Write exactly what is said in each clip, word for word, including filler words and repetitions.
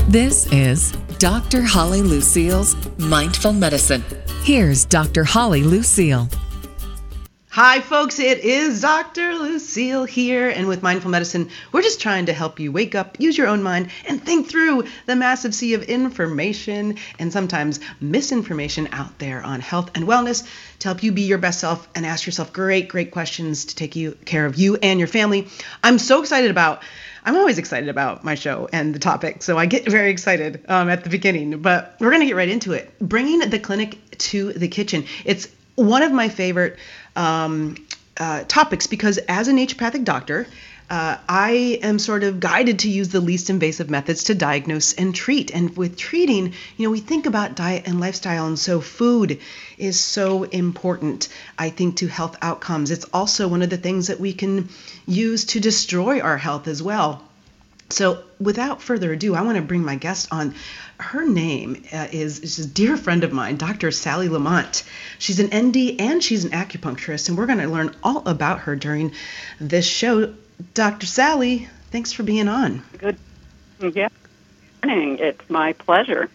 This is Doctor Holly Lucille's Mindful Medicine. Here's Doctor Holly Lucille. Hi, folks. It is Doctor Lucille here. And with Mindful Medicine, we're just trying to help you wake up, use your own mind, and think through the massive sea of information and sometimes misinformation out there on health and wellness to help you be your best self and ask yourself great, great questions to take you care of you and your family. I'm so excited about I'm always excited about my show and the topic, so I get very excited um, at the beginning, but we're going to get right into it. Bringing the clinic to the kitchen. It's one of my favorite um, uh, topics because as a naturopathic doctor, uh, I am sort of guided to use the least invasive methods to diagnose and treat. And with treating, you know, we think about diet and lifestyle, and so food is so important, I think, to health outcomes. It's also one of the things that we can use to destroy our health as well. So without further ado, I want to bring my guest on. Her name uh, is, is a dear friend of mine, Doctor Sally Lamont. She's an N D and she's an acupuncturist, and we're going to learn all about her during this show. Doctor Sally, thanks for being on. Good. Yeah. It's my pleasure.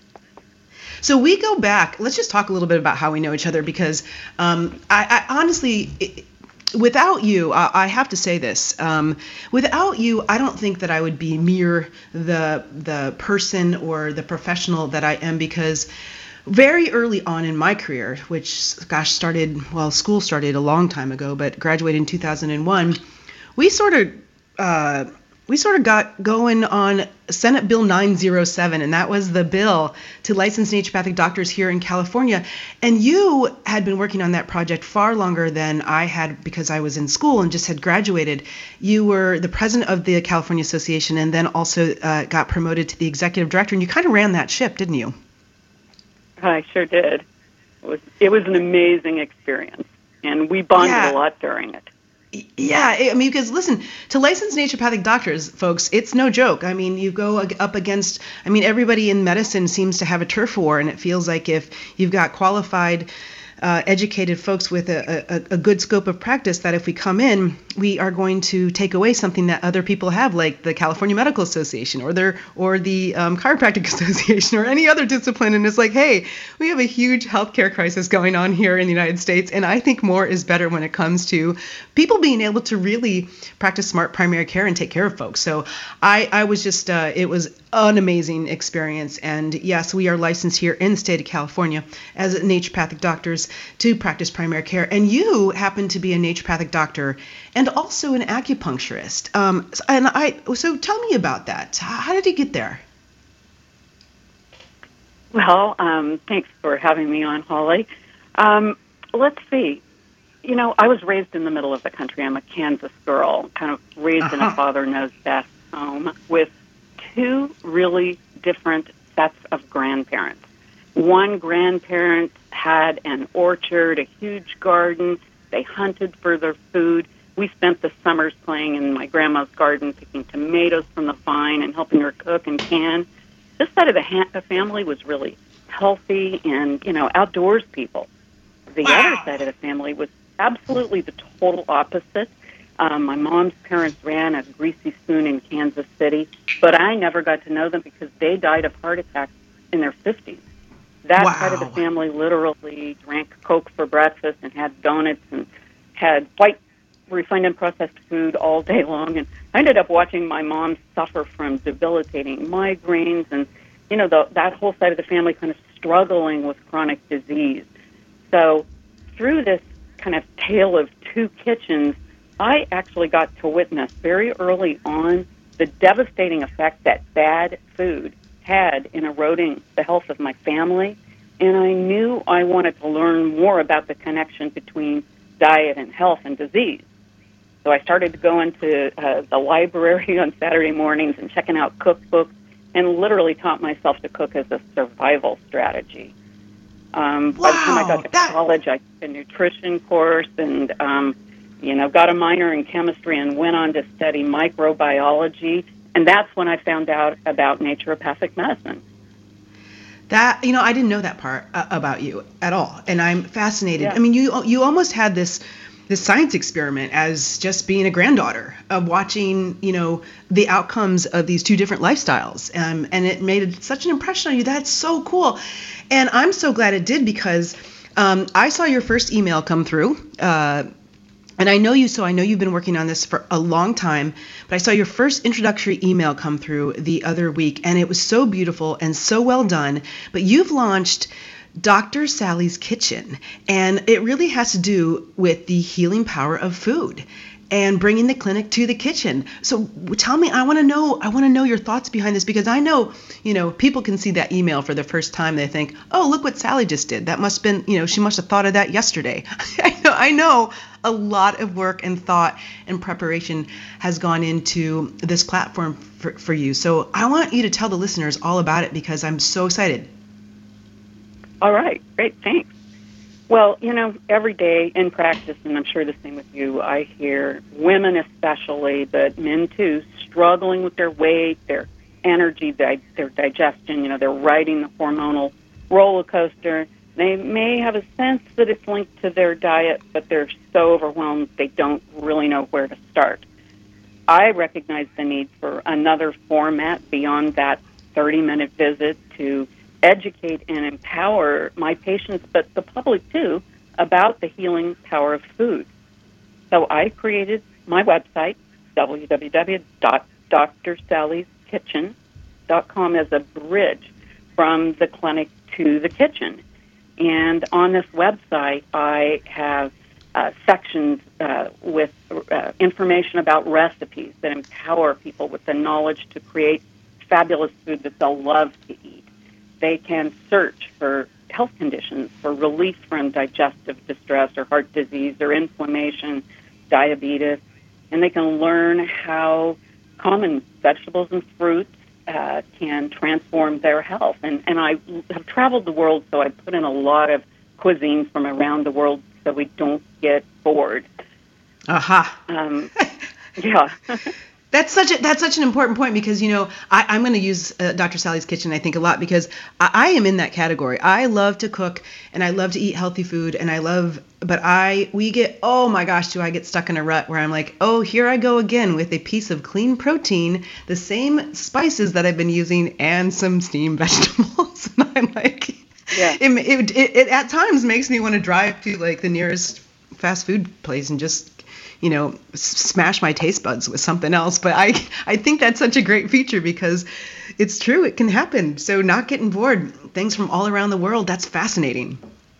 So we go back. Let's just talk a little bit about how we know each other, because um, I, I honestly, it, without you, I, I have to say this. Um, without you, I don't think that I would be mere the the person or the professional that I am, because very early on in my career, which, gosh, started, well, school started a long time ago, but graduated in two thousand one, we sort of uh, we sort of got going on Senate Bill nine oh seven, and that was the bill to license naturopathic doctors here in California. And you had been working on that project far longer than I had, because I was in school and just had graduated. You were the president of the California Association, and then also uh, got promoted to the executive director, and you kind of ran that ship, didn't you? I sure did. It was it was an amazing experience, and we bonded Yeah. a lot during it. Yeah, I mean, because listen, to license naturopathic doctors, folks, it's no joke. I mean, you go ag- up against, I mean, everybody in medicine seems to have a turf war, and it feels like if you've got qualified, uh, educated folks with a, a, a good scope of practice, that if we come in, we are going to take away something that other people have, like the California Medical Association or their or the um, Chiropractic Association or any other discipline. And it's like, hey, we have a huge healthcare crisis going on here in the United States, and I think more is better when it comes to people being able to really practice smart primary care and take care of folks. So I, I was just, uh, it was an amazing experience. And yes, we are licensed here in the state of California as naturopathic doctors to practice primary care. And you happen to be a naturopathic doctor and also an acupuncturist. Um, and I, so tell me about that. How did you get there? Well, um, thanks for having me on, Holly. Um, let's see. You know, I was raised in the middle of the country. I'm a Kansas girl, kind of raised Uh-huh. in a father knows best home with two really different sets of grandparents. One grandparent had an orchard, a huge garden. They hunted for their food. We spent the summers playing in my grandma's garden, picking tomatoes from the vine and helping her cook and can. This side of the, ha- the family was really healthy and, you know, outdoors people. The Wow. other side of the family was absolutely the total opposite. Um, my mom's parents ran a greasy spoon in Kansas City, but I never got to know them because they died of heart attacks in their fifties. That Wow. side of the family literally drank Coke for breakfast and had donuts and had white refined and processed food all day long. And I ended up watching my mom suffer from debilitating migraines and, you know, the, that whole side of the family kind of struggling with chronic disease. So through this kind of tale of two kitchens, I actually got to witness very early on the devastating effect that bad food had in eroding the health of my family. And I knew I wanted to learn more about the connection between diet and health and disease. So I started to go into uh, the library on Saturday mornings and checking out cookbooks, and literally taught myself to cook as a survival strategy. Um, Wow, by the time I got to that- college, I took a nutrition course and, um, you know, got a minor in chemistry and went on to study microbiology. And that's when I found out about naturopathic medicine. That, you know, I didn't know that part uh, about you at all, and I'm fascinated. Yeah. I mean, you you almost had this this science experiment as just being a granddaughter of watching, you know, the outcomes of these two different lifestyles. Um, and it made such an impression on you. That's so cool. And I'm so glad it did, because um, I saw your first email come through. Uh, and I know you, so I know you've been working on this for a long time, but I saw your first introductory email come through the other week, and it was so beautiful and so well done. But you've launched Doctor Sally's Kitchen, and it really has to do with the healing power of food and bringing the clinic to the kitchen. So tell me, I want to know, I want to know your thoughts behind this, because I know, you know, people can see that email for the first time. They think, oh, look what Sally just did. That must have been, you know, she must have thought of that yesterday. I know, I know a lot of work and thought and preparation has gone into this platform for, for you. So I want you to tell the listeners all about it, because I'm so excited. All right, great, thanks. Well, you know, every day in practice, and I'm sure the same with you, I hear women especially, but men too, struggling with their weight, their energy, their digestion. You know, they're riding the hormonal roller coaster. They may have a sense that it's linked to their diet, but they're so overwhelmed they don't really know where to start. I recognize the need for another format beyond that thirty-minute visit to educate and empower my patients, but the public too, about the healing power of food. So I created my website, w w w dot dr sallys kitchen dot com, as a bridge from the clinic to the kitchen. And on this website, I have uh, sections uh, with uh, information about recipes that empower people with the knowledge to create fabulous food that they'll love to eat. They can search for health conditions, for relief from digestive distress or heart disease or inflammation, diabetes, and they can learn how common vegetables and fruits uh, can transform their health. And, and I have traveled the world, so I put in a lot of cuisine from around the world so we don't get bored. Aha. Um, yeah. That's such a that's such an important point, because, you know, I, I'm going to use uh, Doctor Sally's Kitchen, I think, a lot, because I, I am in that category. I love to cook and I love to eat healthy food, and I love, but I we get oh my gosh, do I get stuck in a rut where I'm like, oh, here I go again with a piece of clean protein, the same spices that I've been using, and some steamed vegetables, and I'm like, yeah, it it, it, it at times makes me want to drive to like the nearest fast food place and just, you know, smash my taste buds with something else. But I, I think that's such a great feature, because it's true. It can happen. So not getting bored, things from all around the world, that's fascinating.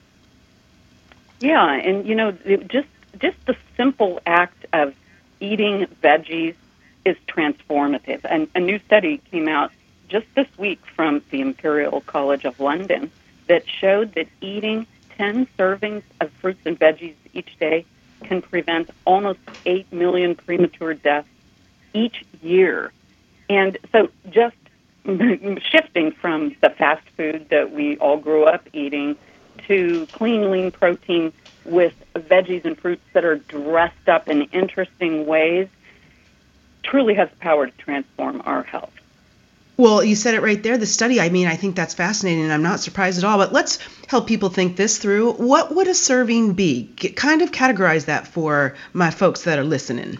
Yeah. And, you know, it just, just the simple act of eating veggies is transformative. And a new study came out just this week from the Imperial College of London that showed that eating ten servings of fruits and veggies each day can prevent almost eight million premature deaths each year. And so just shifting from the fast food that we all grew up eating to clean, lean protein with veggies and fruits that are dressed up in interesting ways truly has the power to transform our health. Well, you said it right there, the study. I mean, I think that's fascinating, and I'm not surprised at all. But let's help people think this through. What would a serving be? Get, kind of categorize that for my folks that are listening.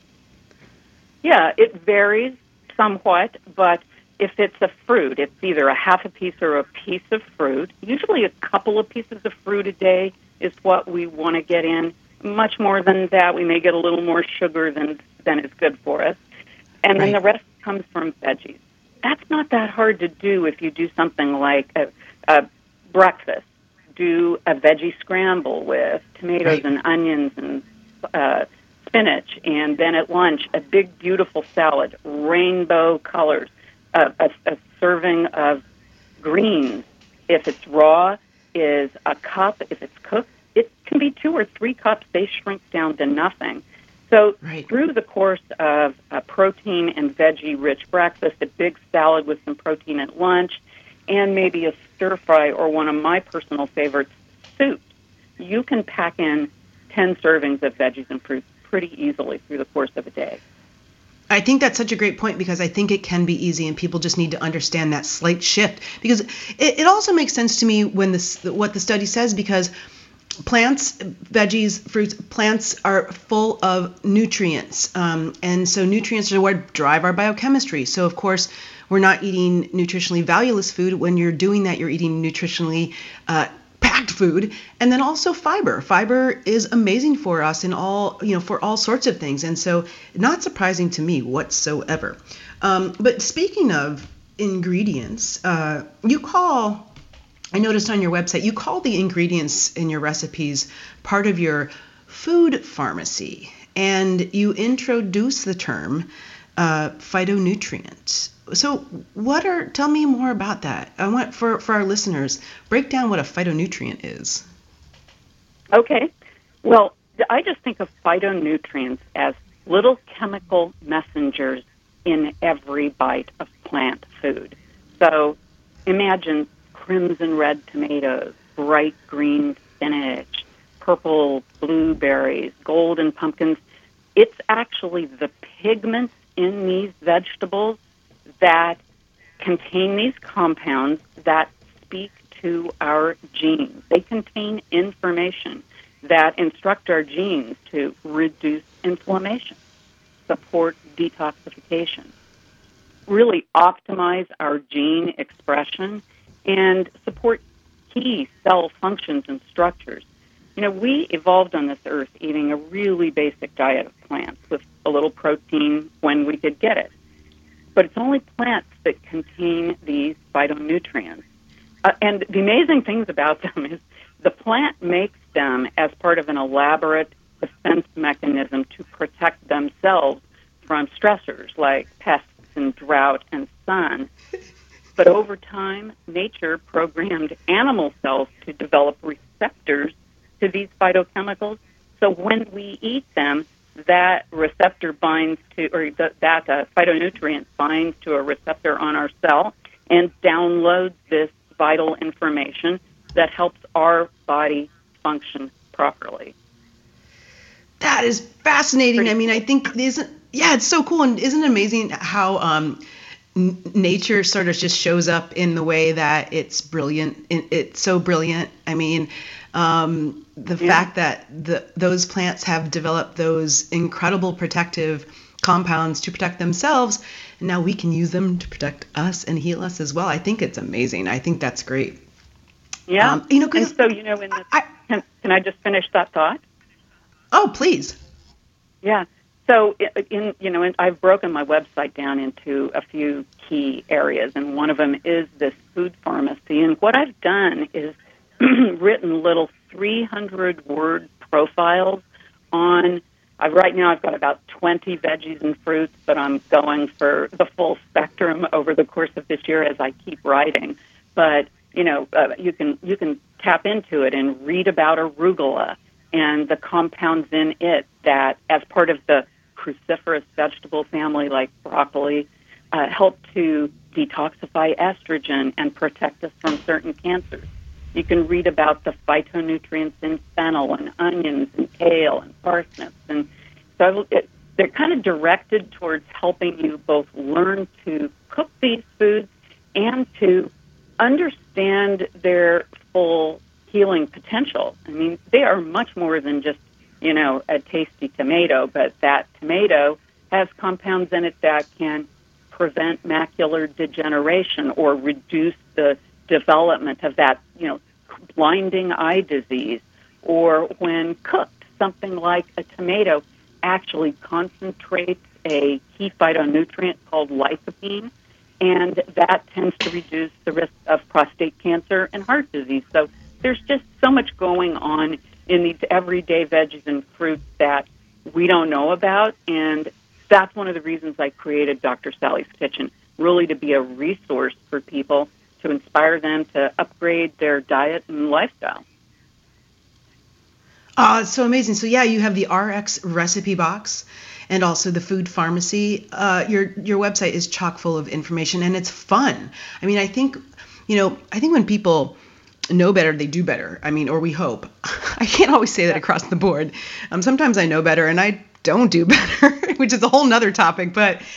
Yeah, it varies somewhat, but if it's a fruit, it's either a half a piece or a piece of fruit. Usually a couple of pieces of fruit a day is what we want to get in. Much more than that, we may get a little more sugar than, than is good for us. And then right. the rest comes from veggies. That's not that hard to do if you do something like a, a breakfast. Do a veggie scramble with tomatoes right. and onions and uh, spinach, and then at lunch, a big, beautiful salad, rainbow colors, uh, a, a serving of greens. If it's raw, is a cup. If it's cooked, it can be two or three cups. They shrink down to nothing. So right. through the course of a protein and veggie-rich breakfast, a big salad with some protein at lunch, and maybe a stir-fry or one of my personal favorites, soup, you can pack in ten servings of veggies and fruits pretty easily through the course of a day. I think that's such a great point, because I think it can be easy, and people just need to understand that slight shift. Because it, it also makes sense to me when this what the study says, because plants, veggies, fruits, plants are full of nutrients. Um, and so nutrients are what drive our biochemistry. So, of course, we're not eating nutritionally valueless food. When you're doing that, you're eating nutritionally uh, packed food. And then also fiber. Fiber is amazing for us in all, you know, for all sorts of things. And so not surprising to me whatsoever. Um, but speaking of ingredients, uh, you call... I noticed on your website, you call the ingredients in your recipes part of your food pharmacy, and you introduce the term uh, phytonutrient. So what are, tell me more about that. I want, for, for our listeners, break down what a phytonutrient is. Okay. Well, I just think of phytonutrients as little chemical messengers in every bite of plant food. So imagine crimson red tomatoes, bright green spinach, purple blueberries, golden pumpkins. It's actually the pigments in these vegetables that contain these compounds that speak to our genes. They contain information that instruct our genes to reduce inflammation, support detoxification, really optimize our gene expression, and support key cell functions and structures. You know, we evolved on this earth eating a really basic diet of plants with a little protein when we could get it. But it's only plants that contain these phytonutrients. Uh, and the amazing things about them is the plant makes them as part of an elaborate defense mechanism to protect themselves from stressors like pests and drought and sun. But over time, nature programmed animal cells to develop receptors to these phytochemicals. So when we eat them, that receptor binds to, or th- that uh, phytonutrient binds to a receptor on our cell and downloads this vital information that helps our body function properly. That is fascinating. Pretty I mean, I think isn't yeah, it's so cool, and isn't it amazing how um, n- nature sort of just shows up in the way that it's brilliant. It, it's so brilliant. I mean, um, the yeah. fact that the those plants have developed those incredible protective compounds to protect themselves, and now we can use them to protect us and heal us as well. I think it's amazing. I think that's great. Yeah, um, you know, and so you know, in this, I, can, can I just finish that thought? Oh, please. Yeah. So, in you know, in, I've broken my website down into a few key areas, and one of them is this food pharmacy. And what I've done is written little three hundred word profiles on. I've, right now, I've got about twenty veggies and fruits, but I'm going for the full spectrum over the course of this year as I keep writing. But you know, uh, you can you can tap into it and read about arugula and the compounds in it that, as part of the cruciferous vegetable family like broccoli, uh, help to detoxify estrogen and protect us from certain cancers. You can read about the phytonutrients in fennel and onions and kale and parsnips. And so it, they're kind of directed towards helping you both learn to cook these foods and to understand their full healing potential. I mean, they are much more than just, you know, a tasty tomato, but that tomato has compounds in it that can prevent macular degeneration or reduce the development of that, you know, blinding eye disease. Or when cooked, something like a tomato actually concentrates a key phytonutrient called lycopene, and that tends to reduce the risk of prostate cancer and heart disease. So there's just so much going on in these everyday veggies and fruits that we don't know about, and that's one of the reasons I created Doctor Sally's Kitchen, really to be a resource for people to inspire them to upgrade their diet and lifestyle. Oh, it's so amazing. So yeah, you have the R X recipe box and also the food pharmacy. Uh, your your website is chock full of information, and it's fun. I mean, I think, you know, I think when people know better, they do better. I mean, or we hope. I can't always say that across the board. Um, sometimes I know better and I don't do better, which is a whole nother topic. But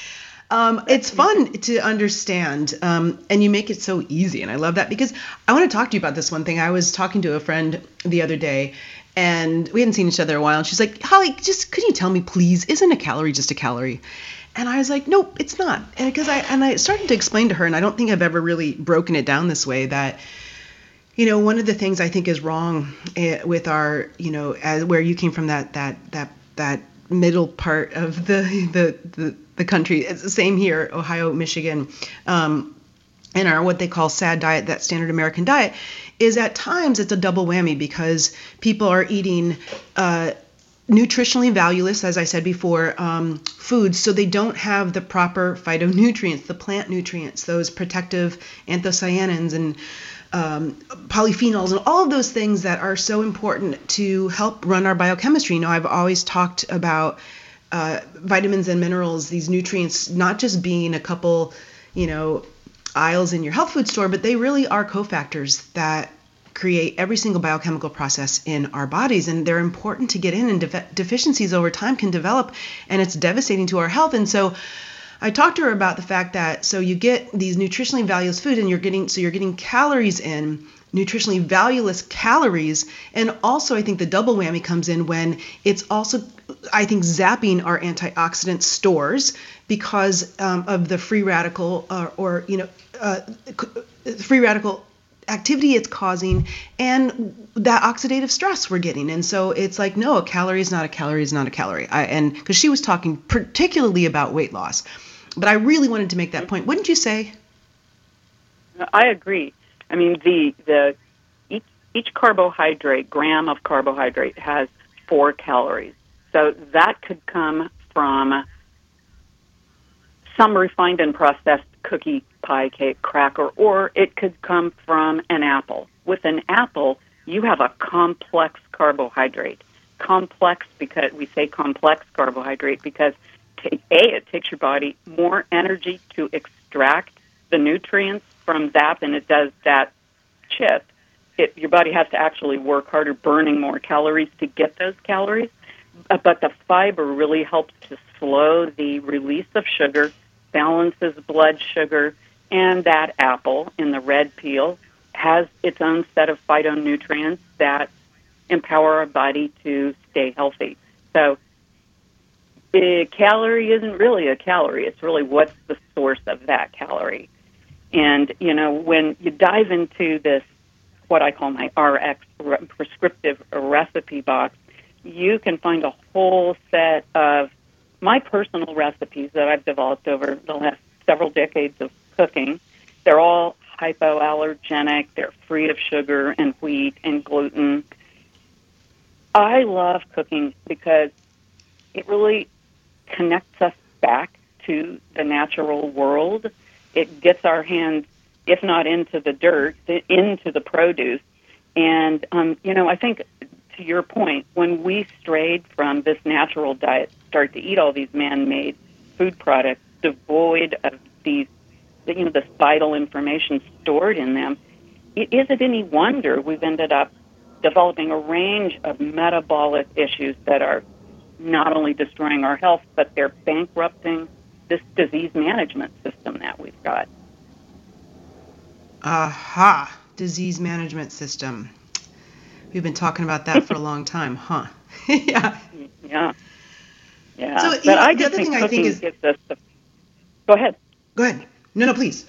Um, it's fun to understand, um, and you make it so easy, and I love that because I want to talk to you about this one thing. I was talking to a friend the other day, and we hadn't seen each other in a while, and she's like, Holly, just could you tell me, please, isn't a calorie just a calorie? And I was like, nope, it's not. And because I and I started to explain to her, and I don't think I've ever really broken it down this way, that you know, one of the things I think is wrong uh, with our, you know, as where you came from, that that that that middle part of the the the, the country. It's the same here, Ohio, Michigan, um, and our what they call SAD diet, that standard American diet, is at times it's a double whammy because people are eating uh, nutritionally valueless, as I said before, um, foods, so they don't have the proper phytonutrients, the plant nutrients, those protective anthocyanins and um, polyphenols and all of those things that are so important to help run our biochemistry. You know, I've always talked about uh, vitamins and minerals, these nutrients, not just being a couple, you know, aisles in your health food store, but they really are cofactors that create every single biochemical process in our bodies, and they're important to get in, and def- deficiencies over time can develop, and it's devastating to our health. And so I talked to her about the fact that so you get these nutritionally valueless food, and you're getting so you're getting calories in, nutritionally valueless calories, and also I think the double whammy comes in when it's also, I think, zapping our antioxidant stores because um, of the free radical uh, or you know uh, free radical activity it's causing and that oxidative stress we're getting. And so it's like, no, a calorie is not a calorie is not a calorie. I, and because she was talking particularly about weight loss, but I really wanted to make that point. Wouldn't you say? I agree. I mean, the the each, each carbohydrate, gram of carbohydrate has four calories. So that could come from some refined and processed cookie, pie, cake, cracker, or it could come from an apple. With an apple, you have a complex carbohydrate. Complex because we say complex carbohydrate because t- A, it takes your body more energy to extract the nutrients from that than it does that chip. It, your body has to actually work harder, burning more calories to get those calories. Uh, but the fiber really helps to slow the release of sugar, balances blood sugar, and that apple in the red peel has its own set of phytonutrients that empower our body to stay healthy. So a calorie isn't really a calorie. It's really what's the source of that calorie. And, you know, when you dive into this, what I call my R X prescriptive recipe box, you can find a whole set of my personal recipes that I've developed over the last several decades of cooking. They're all hypoallergenic. They're free of sugar and wheat and gluten. I love cooking because it really connects us back to the natural world. It gets our hands, if not into the dirt, into the produce. And, um, you know, I think to your point, when we strayed from this natural diet, start to eat all these man-made food products devoid of these, you know, this vital information stored in them, is it any wonder we've ended up developing a range of metabolic issues that are not only destroying our health, but they're bankrupting this disease management system that we've got. Aha, disease management system. We've been talking about that for a long time, huh? yeah. Yeah. Yeah. So, but you know, I the just other think thing I cooking think is... gives us the... Go ahead. Go ahead. No, no, please.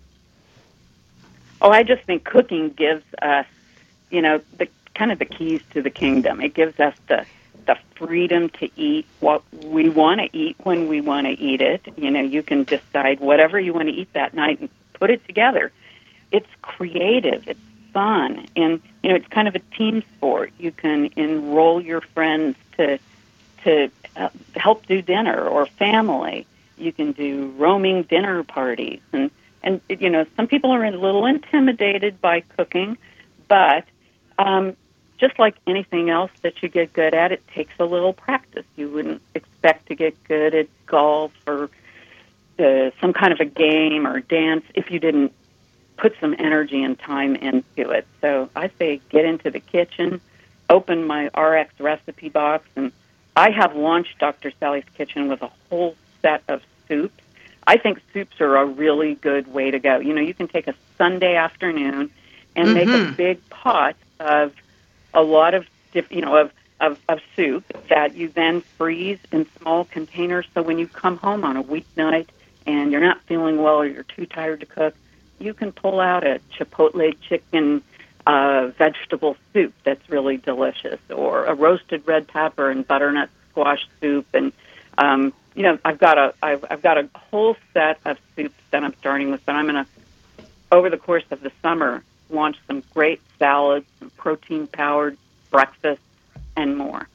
Oh, I just think cooking gives us, you know, the kind of the keys to the kingdom. It gives us the the freedom to eat what we want to eat when we want to eat it. You know, you can decide whatever you want to eat that night and put it together. It's creative. It's fun. And, you know, it's kind of a team sport. You can enroll your friends to to uh, help do dinner or family. You can do roaming dinner parties. And, and you know, some people are a little intimidated by cooking, but um, just like anything else that you get good at, it takes a little practice. You wouldn't expect to get good at golf or uh, some kind of a game or dance if you didn't put some energy and time into it. So I say get into the kitchen, open my R X recipe box, and I have launched Doctor Sally's Kitchen with a whole set of soups I think soups are a really good way to go. You know, you can take a Sunday afternoon and mm-hmm. make a big pot of a lot of, diff, you know, of, of, of soup that you then freeze in small containers. So when you come home on a weeknight and you're not feeling well or you're too tired to cook, you can pull out a chipotle chicken uh, vegetable soup that's really delicious, or a roasted red pepper and butternut squash soup. And um, you know, I've got a I've, I've got a whole set of soups that I'm starting with, but I'm going to, over the course of the summer, launch some great salads, some protein-powered breakfasts, and more.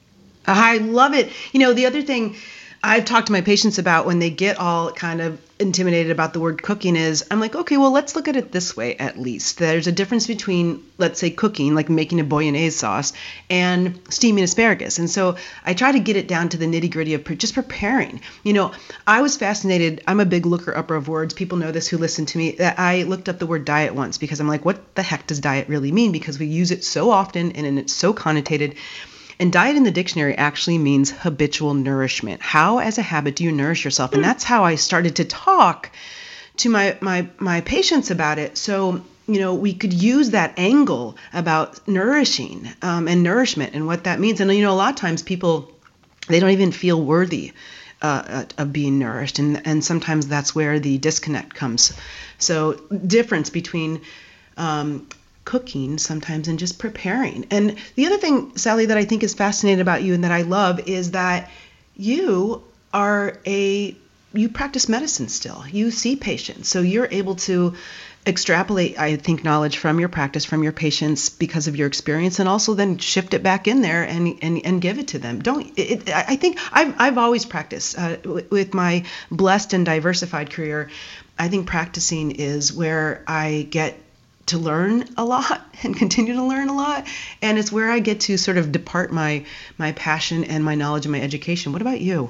I love it. You know, the other thing I've talked to my patients about when they get all kind of intimidated about the word cooking is, I'm like, okay, well, let's look at it this way at least. There's a difference between, let's say, cooking, like making a bolognese sauce, and steaming asparagus. And so I try to get it down to the nitty gritty of just preparing. You know, I was fascinated. I'm a big looker upper of words. People know this who listen to me. That I looked up the word diet once because I'm like, what the heck does diet really mean? Because we use it so often and it's so connotated. And diet in the dictionary actually means habitual nourishment. How, as a habit, do you nourish yourself? And that's how I started to talk to my my my patients about it. So, you know, we could use that angle about nourishing um, and nourishment and what that means. And, you know, a lot of times people, they don't even feel worthy uh, of being nourished. And, and sometimes that's where the disconnect comes. So difference between um cooking sometimes and just preparing. And the other thing, Sally, that I think is fascinating about you and that I love is that you are a, you practice medicine still. You see patients. So you're able to extrapolate, I think, knowledge from your practice, from your patients because of your experience, and also then shift it back in there and and, and give it to them. Don't, it, I think I've, I've always practiced uh, with my blessed and diversified career. I think practicing is where I get to learn a lot and continue to learn a lot. And it's where I get to sort of depart my my passion and my knowledge and my education. What about you?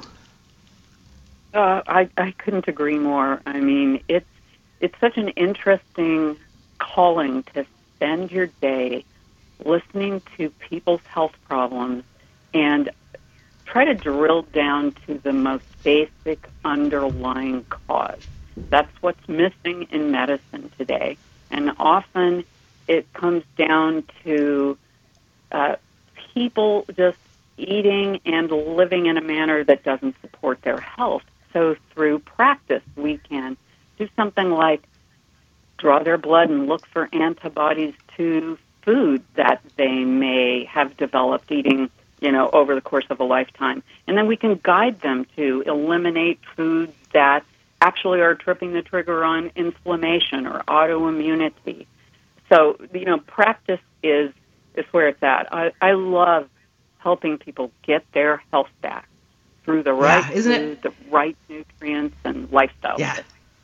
Uh, I, I couldn't agree more. I mean, it's, it's such an interesting calling to spend your day listening to people's health problems and try to drill down to the most basic underlying cause. That's what's missing in medicine today. And often it comes down to uh, people just eating and living in a manner that doesn't support their health. So through practice, we can do something like draw their blood and look for antibodies to food that they may have developed eating, you know, over the course of a lifetime. And then we can guide them to eliminate foods that actually are tripping the trigger on inflammation or autoimmunity. So, you know, practice is is where it's at. I, I love helping people get their health back through the right yeah, isn't food, it? the right nutrients, and lifestyle. Yeah.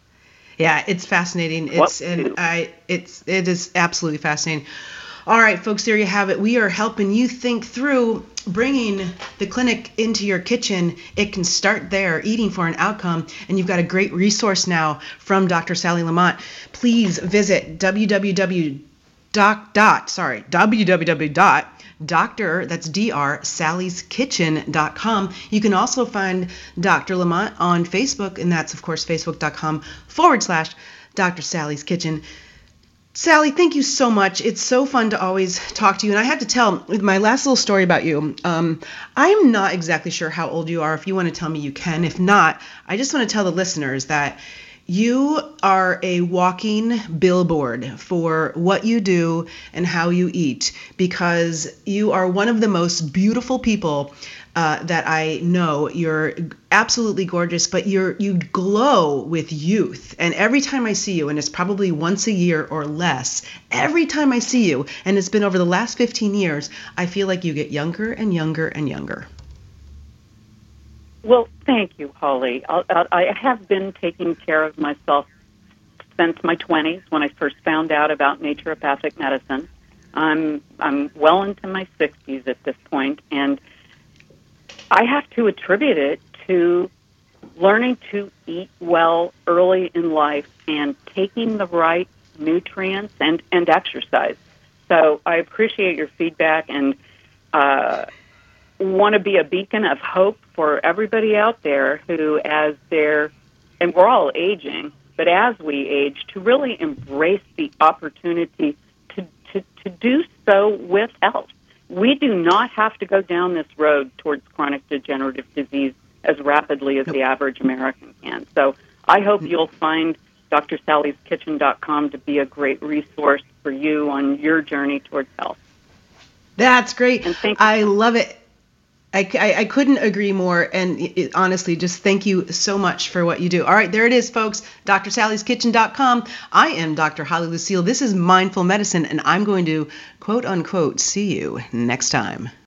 Yeah, it's fascinating. It's and I it's it is absolutely fascinating. All right, folks, there you have it. We are helping you think through bringing the clinic into your kitchen. It can start there, eating for an outcome. And you've got a great resource now from Doctor Sally Lamont. Please visit www. Doc, dot, sorry, www. Doctor, that's D R, Sally's Kitchen dot com. You can also find Doctor Lamont on Facebook, and that's, of course, facebook.com forward slash Doctor Sally's Kitchen. Sally, thank you so much. It's so fun to always talk to you. And I have to tell, with my last little story about you, um, I'm not exactly sure how old you are. If you want to tell me, you can. If not, I just want to tell the listeners that you are a walking billboard for what you do and how you eat, because you are one of the most beautiful people uh, that I know. You're absolutely gorgeous, but you're you glow with youth. And every time I see you, and it's probably once a year or less, every time I see you, and it's been over the last fifteen years, I feel like you get younger and younger and younger. Well, thank you, Holly. I, I have been taking care of myself since my twenties, when I first found out about naturopathic medicine. I'm I'm well into my sixties at this point, and I have to attribute it to learning to eat well early in life and taking the right nutrients and, and exercise. So I appreciate your feedback and uh, want to be a beacon of hope for everybody out there who, as they're and we're all aging, but as we age, to really embrace the opportunity to, to, to do so with health. We do not have to go down this road towards chronic degenerative disease as rapidly as nope. the average American can. So I hope mm-hmm. you'll find D R Sallys Kitchen dot com to be a great resource for you on your journey towards health. That's great. I love it. I, I, I couldn't agree more. And it, it, honestly, just thank you so much for what you do. All right, there it is, folks. D R Sallys Kitchen dot com. I am Doctor Holly Lucille. This is Mindful Medicine, and I'm going to, quote unquote, see you next time.